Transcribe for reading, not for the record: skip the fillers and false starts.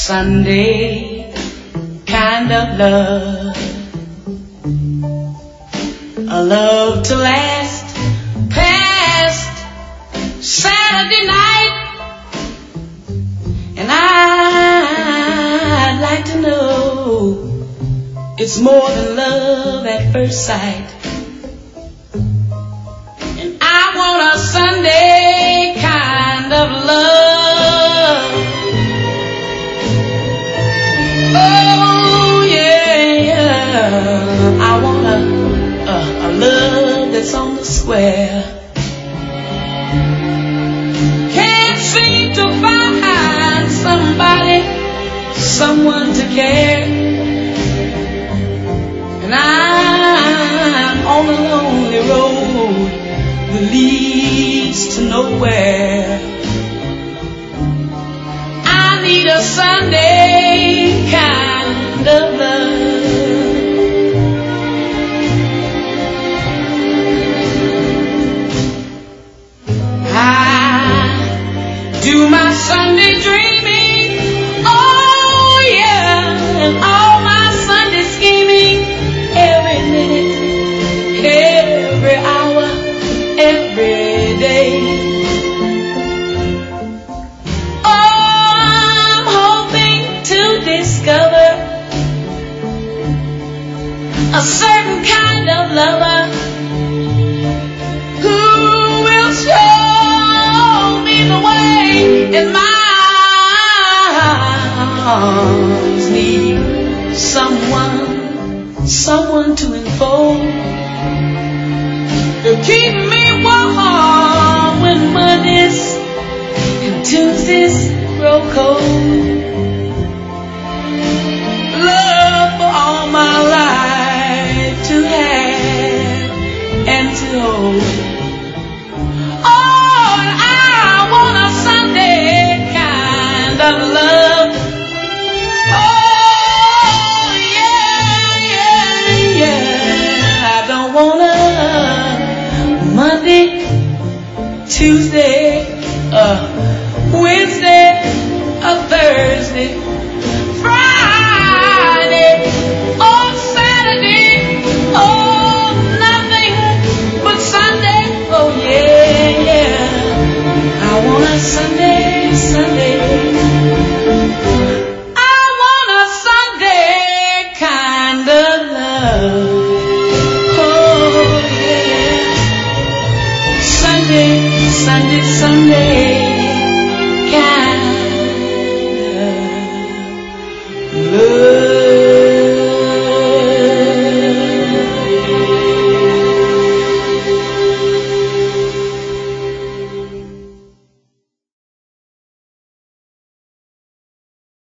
Sunday kind of love, a love to last past Saturday night, and I'd like to know it's more than love at first sight. And I want a Sunday kind of love. Oh yeah, I want a love that's on the square. Can't seem to find somebody, someone to care. And I'm on a lonely road that leads to nowhere. I need a Sunday kind of love. I do my Sunday dreaming, oh yeah, and all my Sunday scheming, every minute, every hour, every day. Oh, I'm hoping to discover a certain kind of lover who will show me the way, and my arms need someone to enfold, to keep me warm when Mondays and Tuesdays grow cold. Love for all my life to have and to hold. Oh, and I want a Sunday kind of love. Oh, yeah. I don't want a Monday, Tuesday, Wednesday, a Thursday, Friday, or Saturday, oh, nothing but Sunday. Oh yeah, I want a Sunday. I want a Sunday kind of love. Oh yeah, Sunday.